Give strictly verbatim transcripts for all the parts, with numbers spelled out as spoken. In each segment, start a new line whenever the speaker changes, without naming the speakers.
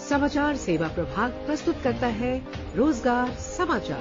समाचार सेवा प्रभाग प्रस्तुत करता है रोजगार समाचार।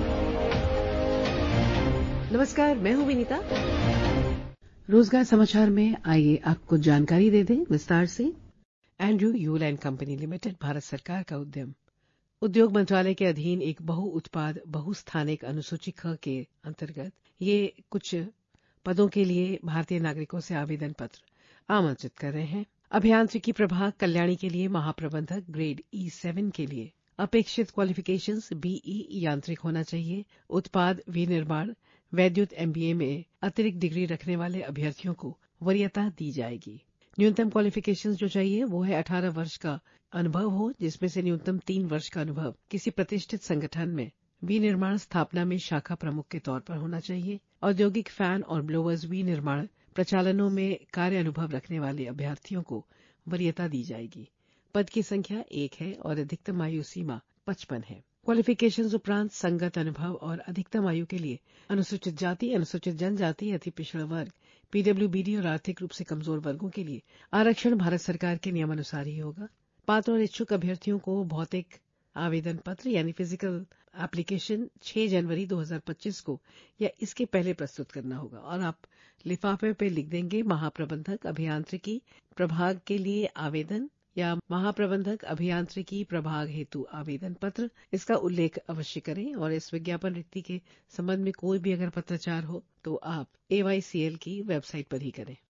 नमस्कार, मैं हूं विनीता। रोजगार समाचार में आइए आपको जानकारी दे दें विस्तार से। Andrew Yule and company limited Bharat सरकार का उद्यम उद्योग मंत्रालय के अधीन एक बहु उत्पाद बहुस्थानिक अनुसूची ख के अंतर्गत ये कुछ पदों के लिए भारतीय नागरिकों से आवेदन पत्र आमंत्रित कर रहे हैं। अभियांत्रिकी प्रभाग कल्याणी के लिए महाप्रबंधक ग्रेड ई सेवन के लिए अपेक्षित क्वालिफिकेशंस बीई यांत्रिक होना चाहिए। उत्पाद विनिर्माण वैद्युत एमबीए में अतिरिक्त डिग्री रखने वाले अभ्यर्थियों को वरीयता दी जाएगी। न्यूनतम क्वालिफिकेशंस जो चाहिए वो है अठारह वर्ष का अनुभव हो, जिसमें से न्यूनतम तीन वर्ष का अनुभव किसी प्रतिष्ठित संगठन में विनिर्माण स्थापना में शाखा प्रमुख के तौर पर होना चाहिए। औद्योगिक फैन और ब्लोअर्स विनिर्माण प्रचालनों में कार्य अनुभव रखने वाले अभ्यर्थियों को वरीयता दी जाएगी। पद की संख्या एक है और अधिकतम आयु सीमा पचपन है। क्वालिफिकेशंस उपरांत संगत अनुभव और अधिकतम आयु के लिए अनुसूचित जाति, अनुसूचित जनजाति, अति पिछड़ा वर्ग, पीडब्ल्यूबीडी और आर्थिक रूप से कमजोर वर्गों के लिए आरक्षण भारत सरकार के नियमानुसार ही होगा। पात्र और इच्छुक अभ्यर्थियों को भौतिक आवेदन पत्र यानी फिजिकल एप्लीकेशन छह जनवरी दो हज़ार पच्चीस को या इसके पहले प्रस्तुत करना होगा और आप लिफाफे पे लिख देंगे महाप्रबंधक अभियांत्रिकी प्रभाग के लिए आवेदन या महाप्रबंधक अभियांत्रिकी प्रभाग हेतु आवेदन पत्र। इसका उल्लेख अवश्य करें और इस विज्ञापन रिक्ति के संबंध में कोई भी अगर पत्राचार हो तो आप एवाईसीएल की वेबसाइट पर ही करें।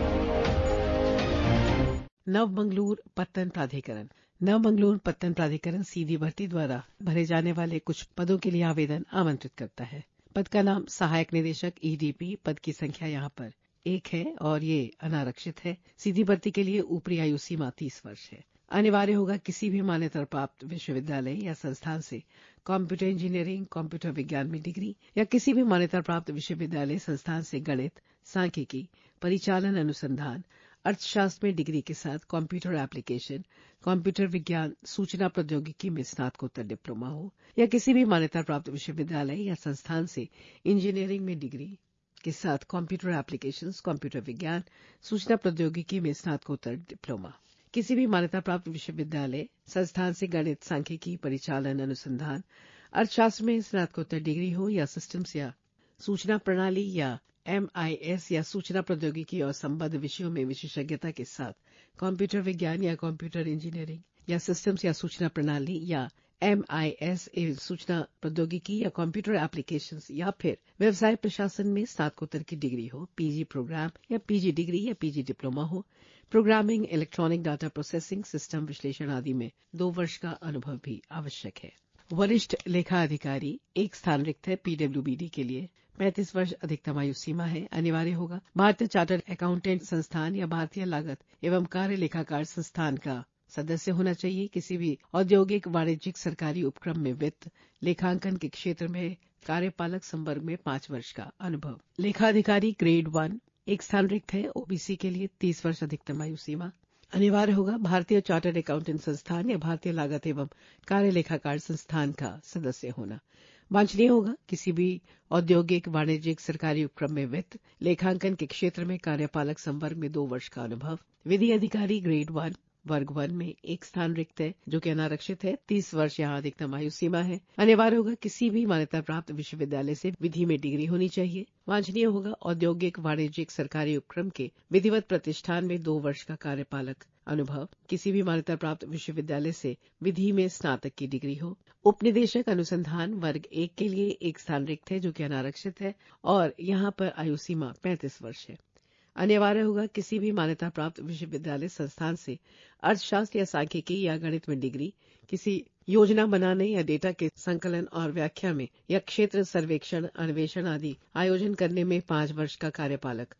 नवमंगलूर पत्तन प्राधिकरण नवमंगलूर पत्तन प्राधिकरण सीधी भर्ती द्वारा भरे जाने वाले कुछ पदों के लिए आवेदन आमंत्रित करता है। पद का नाम सहायक निदेशक ईडीपी। पद की संख्या यहाँ पर एक है और ये अनारक्षित है। सीधी भर्ती के लिए ऊपरी आयु सीमा तीस वर्ष है। अनिवार्य होगा किसी भी मान्यता प्राप्त विश्वविद्यालय या संस्थान से कंप्यूटर इंजीनियरिंग, कंप्यूटर विज्ञान में डिग्री या किसी भी मान्यता प्राप्त विश्वविद्यालय संस्थान से गणित, सांख्यिकी, परिचालन अनुसंधान, अर्थशास्त्र में डिग्री के साथ कंप्यूटर एप्लीकेशन, कंप्यूटर विज्ञान, सूचना प्रौद्योगिकी में स्नातकोत्तर डिप्लोमा हो या किसी भी मान्यता प्राप्त विश्वविद्यालय या संस्थान से इंजीनियरिंग में डिग्री के साथ कंप्यूटर एप्लीकेशंस, कंप्यूटर विज्ञान, सूचना प्रौद्योगिकी में स्नातकोत्तर डिप्लोमा। किसी भी मान्यता प्राप्त विश्वविद्यालय संस्थान से गणित, सांख्यिकी, परिचालन अनुसंधान, अर्थशास्त्र में स्नातकोत्तर डिग्री हो या सिस्टम्स या सूचना प्रणाली या एमआईएस या सूचना प्रौद्योगिकी और संबद्ध विषयों में विशेषज्ञता के साथ कंप्यूटर विज्ञान या कंप्यूटर इंजीनियरिंग या सिस्टम्स या सूचना प्रणाली या एमआईएस सूचना प्रौद्योगिकी या कंप्यूटर एप्लीकेशंस या फिर व्यवसाय प्रशासन में स्नातकोत्तर की डिग्री हो, पीजी प्रोग्राम या पीजी डिग्री या पीजी डिप्लोमा हो, programming, electronic data processing, system विश्लेषण आदि में दो वर्ष का अनुभव भी आवश्यक है। वरिष्ठ लेखा अधिकारी एक स्थान रिक्त है। पीडब्ल्यूबीडी के लिए पैंतीस वर्ष अधिकतम आयु सीमा है। अनिवार्य होगा भारतीय चार्टर्ड अकाउंटेंट संस्थान या भारतीय लागत एवं कार्य लेखाकार संस्थान का सदस्य होना चाहिए। किसी भी औद्योगिक, वाणिज्यिक, सरकारी उपक्रम में वित्त लेखांकन के क्षेत्र में कार्यपालक संवर्ग में पांच वर्ष का अनुभव। लेखा अधिकारी ग्रेड वन एक स्थान रिक्त है। ओबीसी के लिए तीस वर्ष अधिकतम आयु सीमा। अनिवार्य होगा भारतीय चार्टर्ड अकाउंटेंट संस्थान या भारतीय लागत एवं कार्य लेखाकार संस्थान का सदस्य होना। वांछनीय होगा किसी भी औद्योगिक, वाणिज्यिक, सरकारी उपक्रम में वित्त लेखांकन के क्षेत्र में कार्यपालक संवर्ग में दो वर्ष का अनुभव। विधि अधिकारी ग्रेड वन वर्ग वन में एक स्थान रिक्त है जो कि अनारक्षित है। तीस वर्ष यहाँ अधिकतम आयु सीमा है। अनिवार्य होगा किसी भी मान्यता प्राप्त विश्वविद्यालय से विधि में डिग्री होनी चाहिए। वांछनीय होगा औद्योगिक, वाणिज्यिक, सरकारी उपक्रम के विधिवत प्रतिष्ठान में दो वर्ष का कार्यपालक अनुभव। किसी भी मान्यता प्राप्त विश्वविद्यालय से विधि में स्नातक की डिग्री हो। उपनिदेशक अनुसंधान वर्ग एक के लिए एक स्थान रिक्त है जो कि अनारक्षित है और यहाँ पर आयु सीमा पैंतीस वर्ष है। अनिवार्य होगा किसी भी मान्यता प्राप्त विश्वविद्यालय संस्थान से अर्थशास्त्र या सांख्यिकी या गणित में डिग्री, किसी योजना बनाने या डेटा के संकलन और व्याख्या में या क्षेत्र सर्वेक्षण, अन्वेषण आदि आयोजन करने में पांच वर्ष का कार्यपालक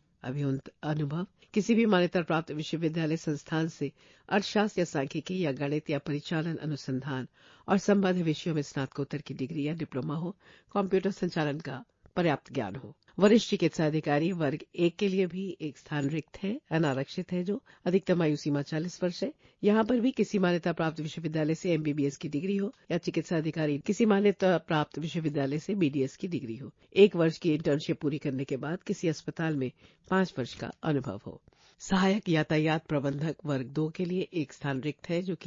अनुभव। किसी भी मान्यता प्राप्त विश्वविद्यालय संस्थान से अर्थशास्त्र या सांख्यिकी या गणित या परिचालन अनुसंधान और संबद्ध विषयों में स्नातकोत्तर की डिग्री या डिप्लोमा हो। कंप्यूटर संचालन का पर्याप्त ज्ञान हो। वरिष्ठ चिकित्सा अधिकारी वर्ग एक के लिए भी एक स्थान रिक्त है, अनारक्षित है, जो अधिकतम आयु सीमा चालीस वर्ष है। यहाँ पर भी किसी मान्यता प्राप्त विश्वविद्यालय से एमबीबीएस की डिग्री हो या चिकित्सा अधिकारी किसी मान्यता प्राप्त विश्वविद्यालय से बीडीएस की डिग्री हो। एक वर्ष की इंटर्नशिप पूरी करने के बाद किसी अस्पताल में पांच वर्ष का अनुभव हो। सहायक यातायात प्रबंधक वर्ग दो के लिए एक स्थान रिक्त है, जो कि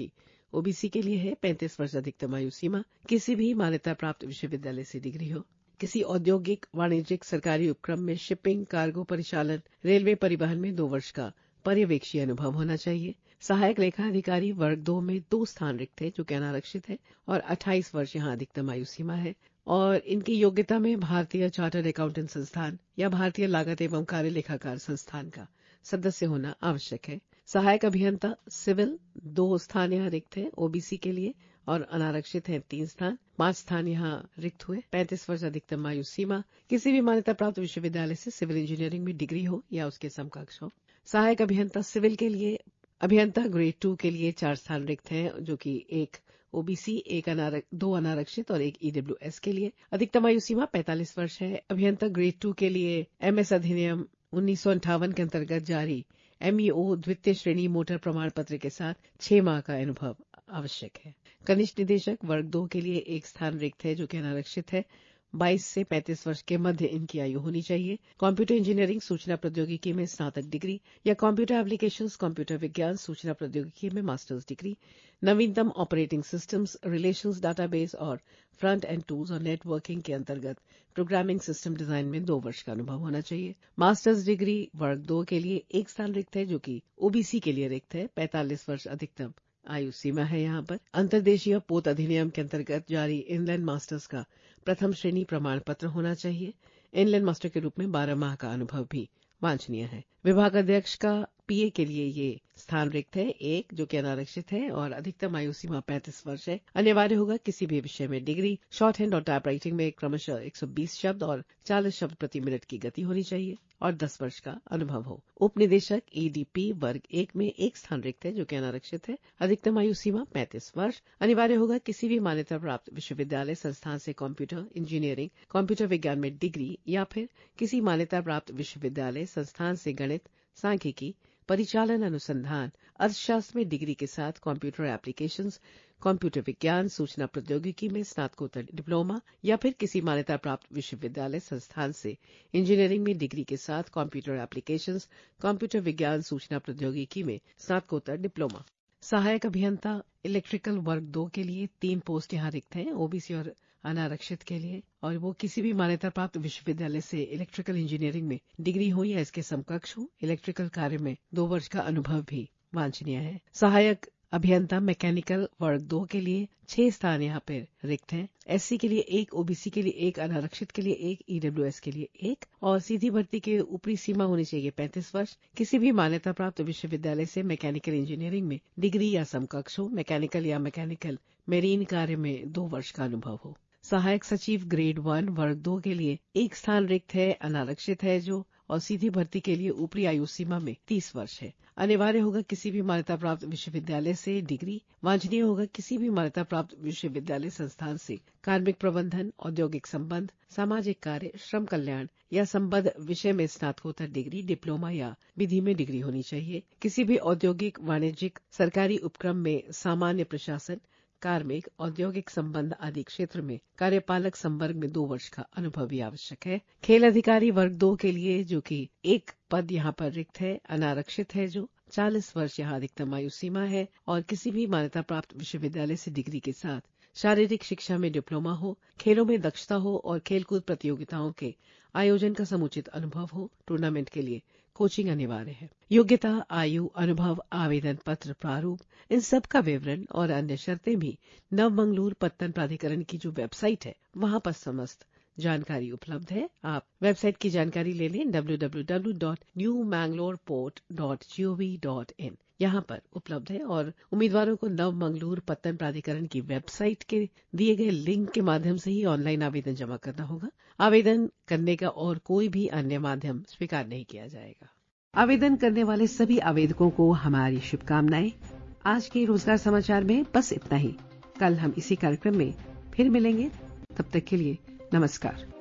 ओबीसी के लिए है पैंतीस वर्ष अधिकतम आयु सीमा, किसी भी मान्यता प्राप्त विश्वविद्यालय से डिग्री हो, किसी औद्योगिक वाणिज्यिक सरकारी उपक्रम में शिपिंग, कार्गो परिचालन, रेलवे परिवहन में दो वर्ष का पर्यवेक्षी अनुभव होना चाहिए। सहायक लेखा अधिकारी वर्ग दो में दो स्थान रिक्त है जो कि अनारक्षित है और अट्ठाईस वर्ष यहां अधिकतम आयु सीमा है और इनकी योग्यता में भारतीय चार्टर्ड अकाउंटेंट संस्थान या भारतीय लागत एवं कार्य लेखाकार संस्थान का सदस्य होना आवश्यक है। सहायक अभियंता सिविल दो स्थान यहाँ रिक्त है ओबीसी के लिए और अनारक्षित है तीन स्थान, पांच स्थान यहाँ रिक्त हुए। पैंतीस वर्ष अधिकतम आयु सीमा, किसी भी मान्यता प्राप्त विश्वविद्यालय से सिविल इंजीनियरिंग में डिग्री हो या उसके समकक्ष हो। सहायक अभियंता सिविल के लिए अभियंता ग्रेड टू के लिए चार स्थान रिक्त हैं जो कि एक ओबीसी, एक अनारक, दो अनारक्षित और एक ईडब्ल्यूएस के लिए। अधिकतम आयु सीमा पैंतालीस वर्ष है। अभियंता ग्रेड टू के लिए एमएस अधिनियम उन्नीस सौ अंठावन के अंतर्गत जारी एमईओ द्वितीय श्रेणी मोटर प्रमाण पत्र के साथ छह माह का अनुभव आवश्यक है। कनिष्ठ निदेशक वर्ग दो के लिए एक स्थान रिक्त है जो कि अनारक्षित है। बाईस से पैंतीस वर्ष के मध्य इनकी आयु होनी चाहिए। कंप्यूटर इंजीनियरिंग सूचना प्रौद्योगिकी में स्नातक डिग्री या कंप्यूटर एप्लीकेशंस कंप्यूटर विज्ञान सूचना प्रौद्योगिकी में मास्टर्स डिग्री। नवीनतम ऑपरेटिंग सिस्टम्स, रिलेशंस डाटाबेस और फ्रंट एंड टूल्स और नेटवर्किंग के अंतर्गत प्रोग्रामिंग सिस्टम डिजाइन में दो वर्ष का अनुभव होना चाहिए। मास्टर्स डिग्री वर्ग दो के लिए एक स्थान रिक्त है जो कि ओबीसी के लिए रिक्त है। पैंतालीस वर्ष अधिकतम आयु सीमा है। यहाँ पर अंतर्देशीय पोत अधिनियम के अंतर्गत जारी इनलैंड मास्टर्स का प्रथम श्रेणी प्रमाण पत्र होना चाहिए। इनलैंड मास्टर के रूप में बारह माह का अनुभव भी वांछनीय है। विभाग अध्यक्ष का पीए के लिए ये स्थान रिक्त है एक जो कि अनारक्षित है और अधिकतम आयु सीमा पैंतीस वर्ष है। अनिवार्य होगा किसी भी विषय में डिग्री। शॉर्ट हैंड और टाइप राइटिंग में क्रमशः एक सौ बीस शब्द और चालीस शब्द प्रति मिनट की गति होनी चाहिए और दस वर्ष का अनुभव हो। उप निदेशक ईडीपी वर्ग एक में एक स्थान रिक्त है जो कि अनारक्षित है। अधिकतम आयु सीमा पैंतीस वर्ष। अनिवार्य होगा किसी भी मान्यता प्राप्त विश्वविद्यालय संस्थान से कंप्यूटर इंजीनियरिंग, कंप्यूटर विज्ञान में डिग्री या फिर किसी मान्यता प्राप्त विश्वविद्यालय संस्थान से गणित, सांख्यिकी, परिचालन अनुसंधान, अर्थशास्त्र में डिग्री के साथ कंप्यूटर एप्लीकेशंस, कंप्यूटर विज्ञान सूचना प्रौद्योगिकी में स्नातकोत्तर डिप्लोमा या फिर किसी मान्यता प्राप्त विश्वविद्यालय संस्थान से इंजीनियरिंग में डिग्री के साथ कंप्यूटर एप्लीकेशंस, कंप्यूटर विज्ञान सूचना प्रौद्योगिकी में स्नातकोत्तर डिप्लोमा। सहायक अभियंता इलेक्ट्रिकल वर्ग दो के लिए तीन पोस्ट यहाँ रिक्त हैं ओबीसी और अनारक्षित के लिए और वो किसी भी मान्यता प्राप्त विश्वविद्यालय से इलेक्ट्रिकल इंजीनियरिंग में डिग्री हो या इसके समकक्ष हो। इलेक्ट्रिकल कार्य में दो वर्ष का अनुभव भी वांछनीय है। सहायक अभियंता मैकेनिकल वर्ग दो के लिए छह स्थान यहाँ पर रिक्त हैं। एससी के लिए एक, ओबीसी के लिए एक, अनारक्षित के लिए एक, ईडब्ल्यूएस के लिए एक और सीधी भर्ती के ऊपरी सीमा होनी चाहिए पैंतीस वर्ष। किसी भी मान्यता प्राप्त विश्वविद्यालय से मैकेनिकल इंजीनियरिंग में डिग्री या समकक्ष हो। मैकेनिकल या मैकेनिकल मेरीन कार्य में दो वर्ष का अनुभव हो। सहायक सचिव ग्रेड वन वर्ग दो के लिए एक स्थान रिक्त है, अनारक्षित है जो और सीधी भर्ती के लिए ऊपरी आयु सीमा में तीस वर्ष है। अनिवार्य होगा किसी भी मान्यता प्राप्त विश्वविद्यालय से डिग्री। वांछनीय होगा किसी भी मान्यता प्राप्त विश्वविद्यालय संस्थान से कार्मिक प्रबंधन, औद्योगिक संबंध, सामाजिक कार्य, श्रम कल्याण या संबद्ध विषय में स्नातकोत्तर डिग्री, डिप्लोमा या विधि में डिग्री होनी चाहिए। किसी भी औद्योगिक, वाणिज्यिक, सरकारी उपक्रम में सामान्य प्रशासन, कार्मिक, औद्योगिक संबंध आदि क्षेत्र में कार्यपालक संवर्ग में दो वर्ष का अनुभव भी आवश्यक है। खेल अधिकारी वर्ग दो के लिए जो कि एक पद यहाँ पर रिक्त है, अनारक्षित है जो चालीस वर्ष यहाँ अधिकतम आयु सीमा है और किसी भी मान्यता प्राप्त विश्वविद्यालय से डिग्री के साथ शारीरिक शिक्षा में डिप्लोमा हो, खेलों में दक्षता हो और खेलकूद प्रतियोगिताओं के आयोजन का समुचित अनुभव हो। टूर्नामेंट के लिए कोचिंग अनिवार्य है। योग्यता, आयु, अनुभव, आवेदन पत्र प्रारूप, इन सब का विवरण और अन्य शर्तें भी नवमंगलूर पत्तन प्राधिकरण की जो वेबसाइट है वहां पर समस्त जानकारी उपलब्ध है। आप वेबसाइट की जानकारी ले लें W W W dot new Mangalore port dot G O V dot in यहाँ पर उपलब्ध है और उम्मीदवारों को नवमंगलूर पत्तन प्राधिकरण की वेबसाइट के दिए गए लिंक के माध्यम से ही ऑनलाइन आवेदन जमा करना होगा। आवेदन करने का और कोई भी अन्य माध्यम स्वीकार नहीं किया जाएगा। आवेदन करने वाले सभी आवेदकों को हमारी शुभकामनाएं। आज के रोजगार समाचार में बस इतना ही। कल हम इसी कार्यक्रम में फिर मिलेंगे। तब तक के लिए नमस्कार।